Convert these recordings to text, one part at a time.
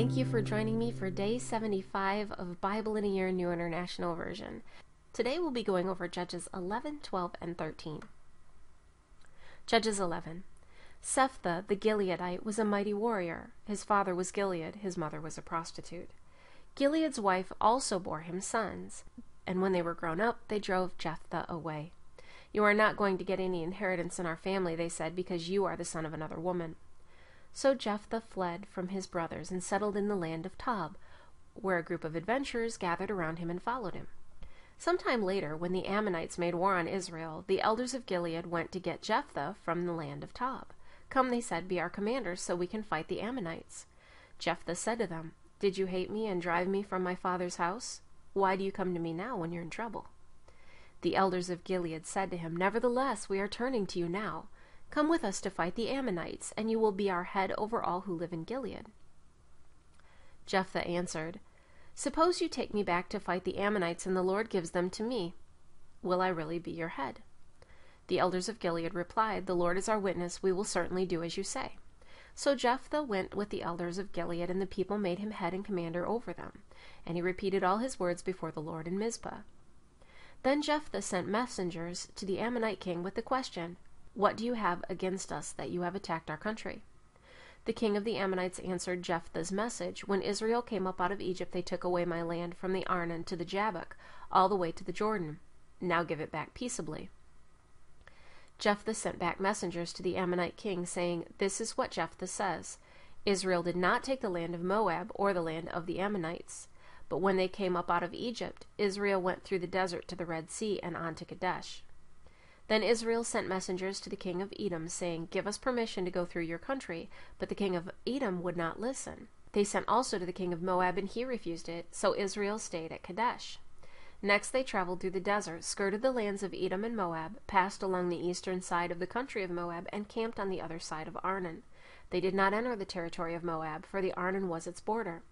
Thank you for joining me for day 75 of Bible in a Year New International Version. Today we'll be going over Judges 11, 12, and 13. Judges 11. Sephtha the Gileadite was a mighty warrior. His father was Gilead, his mother was a prostitute. Gilead's wife also bore him sons, and when they were grown up, they drove Jephthah away. "You are not going to get any inheritance in our family," they said, "because you are the son of another woman." So Jephthah fled from his brothers and settled in the land of Tob, where a group of adventurers gathered around him and followed him. Some time later, when the Ammonites made war on Israel, the elders of Gilead went to get Jephthah from the land of Tob. "Come," they said, "be our commanders so we can fight the Ammonites." Jephthah said to them, "Did you hate me and drive me from my father's house? Why do you come to me now when you're in trouble?" The elders of Gilead said to him, "Nevertheless, we are turning to you now. Come with us to fight the Ammonites, and you will be our head over all who live in Gilead." Jephthah answered, "Suppose you take me back to fight the Ammonites and the Lord gives them to me. Will I really be your head?" The elders of Gilead replied, "The Lord is our witness, we will certainly do as you say." So Jephthah went with the elders of Gilead, and the people made him head and commander over them. And he repeated all his words before the Lord in Mizpah. Then Jephthah sent messengers to the Ammonite king with the question, "What do you have against us that you have attacked our country?" The king of the Ammonites answered Jephthah's message, "When Israel came up out of Egypt, they took away my land from the Arnon to the Jabbok, all the way to the Jordan. Now give it back peaceably." Jephthah sent back messengers to the Ammonite king, saying, "This is what Jephthah says. Israel did not take the land of Moab or the land of the Ammonites. But when they came up out of Egypt, Israel went through the desert to the Red Sea and on to Kadesh. Then Israel sent messengers to the king of Edom, saying, 'Give us permission to go through your country.' But the king of Edom would not listen. They sent also to the king of Moab, and he refused it, so Israel stayed at Kadesh. Next they traveled through the desert, skirted the lands of Edom and Moab, passed along the eastern side of the country of Moab, and camped on the other side of Arnon. They did not enter the territory of Moab, for the Arnon was its border.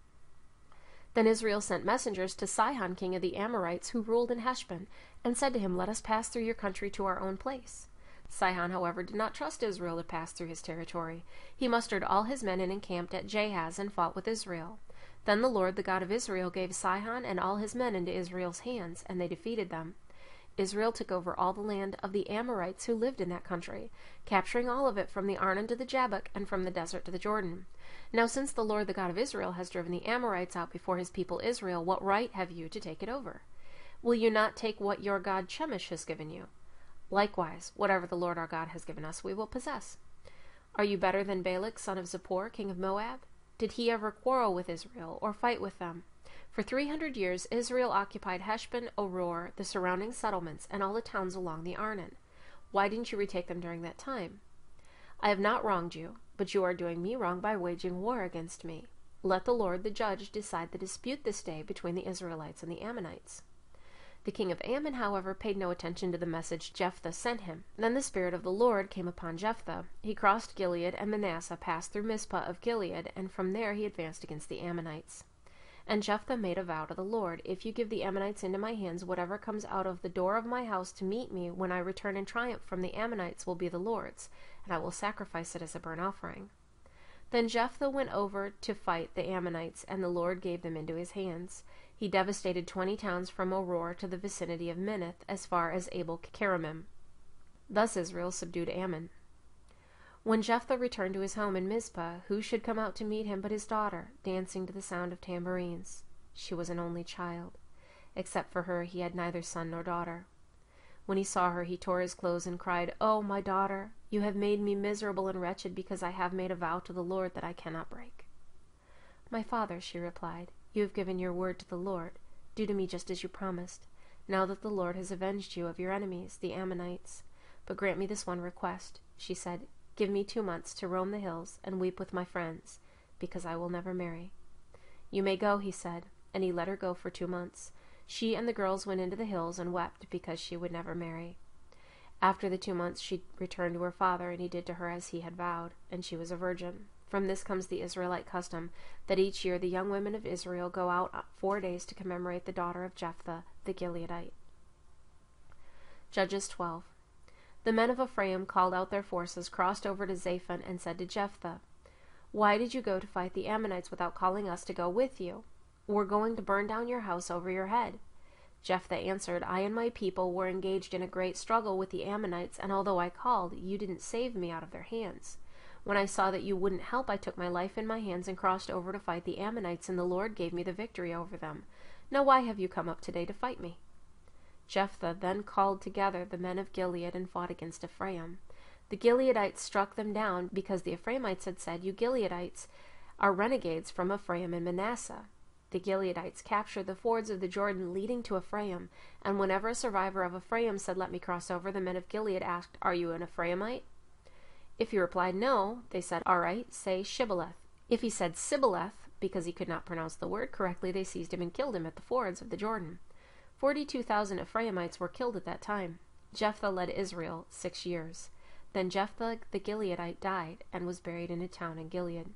Then Israel sent messengers to Sihon, king of the Amorites, who ruled in Heshbon, and said to him, 'Let us pass through your country to our own place.' Sihon, however, did not trust Israel to pass through his territory. He mustered all his men and encamped at Jahaz and fought with Israel. Then the Lord, the God of Israel, gave Sihon and all his men into Israel's hands, and they defeated them. Israel took over all the land of the Amorites who lived in that country, capturing all of it from the Arnon to the Jabbok and from the desert to the Jordan. Now since the Lord, the God of Israel, has driven the Amorites out before his people Israel, what right have you to take it over? Will you not take what your god Chemosh has given you? Likewise, whatever the Lord our God has given us, we will possess. Are you better than Balak, son of Zippor, king of Moab? Did he ever quarrel with Israel, or fight with them? For 300 years Israel occupied Heshbon, Aroer, the surrounding settlements, and all the towns along the Arnon. Why didn't you retake them during that time? I have not wronged you, but you are doing me wrong by waging war against me. Let the Lord, the judge, decide the dispute this day between the Israelites and the Ammonites." The king of Ammon, however, paid no attention to the message Jephthah sent him. Then the Spirit of the Lord came upon Jephthah. He crossed Gilead, and Manasseh passed through Mizpah of Gilead, and from there he advanced against the Ammonites. And Jephthah made a vow to the Lord, "If you give the Ammonites into my hands, whatever comes out of the door of my house to meet me when I return in triumph from the Ammonites will be the Lord's, and I will sacrifice it as a burnt offering." Then Jephthah went over to fight the Ammonites, and the Lord gave them into his hands. He devastated 20 towns from Aroer to the vicinity of Minnith, as far as Abel-keramim. Thus Israel subdued Ammon. When Jephthah returned to his home in Mizpah, who should come out to meet him but his daughter, dancing to the sound of tambourines? She was an only child. Except for her, he had neither son nor daughter. When he saw her, he tore his clothes and cried, "Oh, my daughter, you have made me miserable and wretched because I have made a vow to the Lord that I cannot break." "My father," she replied, "you have given your word to the Lord. Do to me just as you promised, now that the Lord has avenged you of your enemies, the Ammonites. But grant me this one request," she said. "Give me 2 months to roam the hills and weep with my friends, because I will never marry." "You may go," he said, and he let her go for 2 months. She and the girls went into the hills and wept because she would never marry. After the 2 months she returned to her father, and he did to her as he had vowed, and she was a virgin. From this comes the Israelite custom, that each year the young women of Israel go out 4 days to commemorate the daughter of Jephthah the Gileadite. Judges 12. The men of Ephraim called out their forces, crossed over to Zaphon, and said to Jephthah, Why did you go to fight the Ammonites without calling us to go with you? We're going to burn down your house over your head." Jephthah answered, "I and my people were engaged in a great struggle with the Ammonites, and although I called, you didn't save me out of their hands. When I saw that you wouldn't help, I took my life in my hands and crossed over to fight the Ammonites, and the Lord gave me the victory over them. Now why have you come up today to fight me?" Jephthah then called together the men of Gilead and fought against Ephraim. The Gileadites struck them down because the Ephraimites had said, "You Gileadites are renegades from Ephraim and Manasseh." The Gileadites captured the fords of the Jordan leading to Ephraim, and whenever a survivor of Ephraim said, "Let me cross over," the men of Gilead asked, "Are you an Ephraimite?" If he replied no, they said, "All right, say Shibboleth." If he said Sibboleth, because he could not pronounce the word correctly, they seized him and killed him at the fords of the Jordan. 42,000 Ephraimites were killed at that time. Jephthah led Israel 6 years. Then Jephthah the Gileadite died and was buried in a town in Gilead.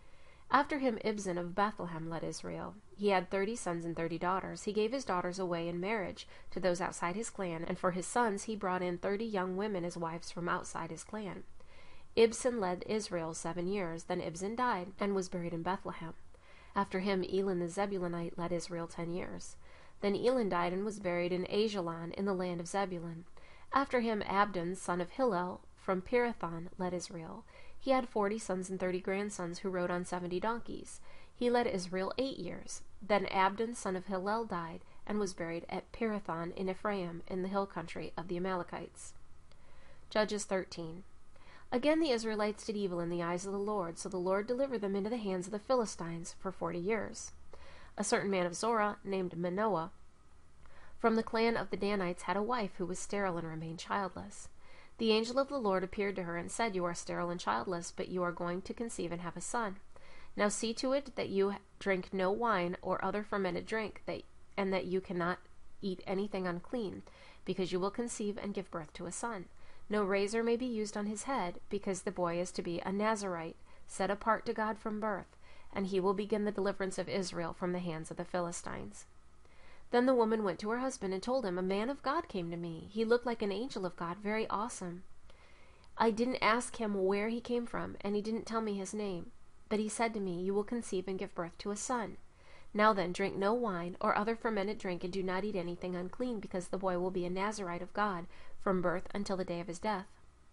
After him Ibzan of Bethlehem led Israel. He had 30 sons and 30 daughters. He gave his daughters away in marriage to those outside his clan, and for his sons he brought in 30 young women as wives from outside his clan. Ibzan led Israel 7 years. Then Ibzan died and was buried in Bethlehem. After him Elon the Zebulunite led Israel 10 years. Then Elon died and was buried in Ajalon in the land of Zebulun. After him Abdon, son of Hillel, from Pirathon, led Israel. He had 40 sons and 30 grandsons who rode on 70 donkeys. He led Israel 8 years. Then Abdon, son of Hillel, died and was buried at Pirathon in Ephraim in the hill country of the Amalekites. Judges 13. Again the Israelites did evil in the eyes of the Lord, so the Lord delivered them into the hands of the Philistines for 40 years. A certain man of Zorah, named Manoah, from the clan of the Danites, had a wife who was sterile and remained childless. The angel of the Lord appeared to her and said, "You are sterile and childless, but you are going to conceive and have a son. Now see to it that you drink no wine or other fermented drink, and that you cannot eat anything unclean, because you will conceive and give birth to a son. No razor may be used on his head, because the boy is to be a Nazirite, set apart to God from birth, and he will begin the deliverance of Israel from the hands of the Philistines." Then the woman went to her husband and told him, "A man of God came to me. He looked like an angel of God, very awesome. I didn't ask him where he came from, and he didn't tell me his name. But he said to me, 'You will conceive and give birth to a son. Now then, drink no wine or other fermented drink, and do not eat anything unclean, because the boy will be a Nazirite of God from birth until the day of his death.'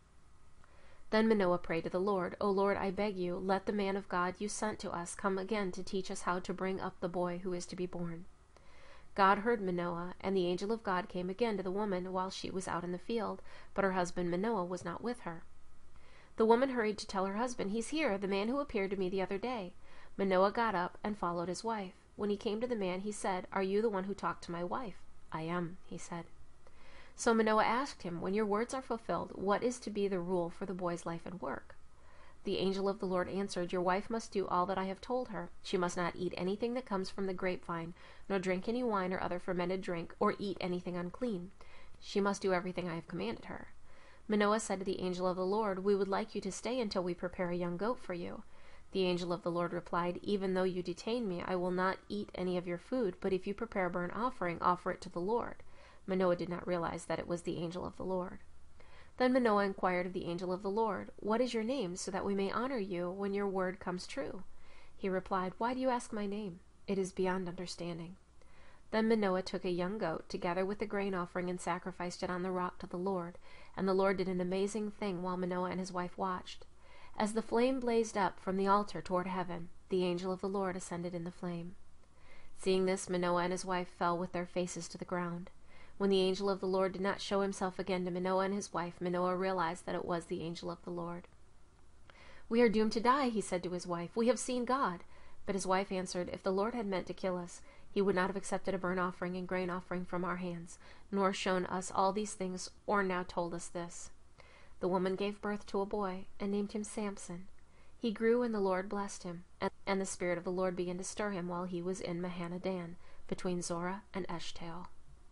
Then Manoah prayed to the Lord, 'O Lord, I beg you, let the man of God you sent to us come again to teach us how to bring up the boy who is to be born.' God heard Manoah, and the angel of God came again to the woman while she was out in the field, but her husband Manoah was not with her. The woman hurried to tell her husband, 'He's here, the man who appeared to me the other day.' Manoah got up and followed his wife. When he came to the man, he said, 'Are you the one who talked to my wife?' 'I am,' he said. So Manoah asked him, 'When your words are fulfilled, what is to be the rule for the boy's life and work?' The angel of the Lord answered, 'Your wife must do all that I have told her. She must not eat anything that comes from the grapevine, nor drink any wine or other fermented drink, or eat anything unclean. She must do everything I have commanded her.' Manoah said to the angel of the Lord, 'We would like you to stay until we prepare a young goat for you.' The angel of the Lord replied, 'Even though you detain me, I will not eat any of your food, but if you prepare a burnt offering, offer it to the Lord.' Manoah did not realize that it was the angel of the Lord. Then Manoah inquired of the angel of the Lord, 'What is your name, so that we may honor you when your word comes true?' He replied, 'Why do you ask my name? It is beyond understanding.' Then Manoah took a young goat, together with the grain offering, and sacrificed it on the rock to the Lord. And the Lord did an amazing thing while Manoah and his wife watched. As the flame blazed up from the altar toward heaven, the angel of the Lord ascended in the flame. Seeing this, Manoah and his wife fell with their faces to the ground. When the angel of the Lord did not show himself again to Manoah and his wife, Manoah realized that it was the angel of the Lord. 'We are doomed to die,' he said to his wife. 'We have seen God.' But his wife answered, 'If the Lord had meant to kill us, he would not have accepted a burnt offering and grain offering from our hands, nor shown us all these things, or now told us this.' The woman gave birth to a boy, and named him Samson. He grew, and the Lord blessed him, and the Spirit of the Lord began to stir him while he was in Mahaneh-dan, between Zorah and Eshtaol.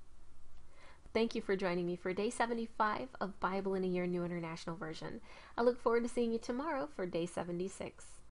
Thank you for joining me for Day 75 of Bible in a Year New International Version. I look forward to seeing you tomorrow for Day 76.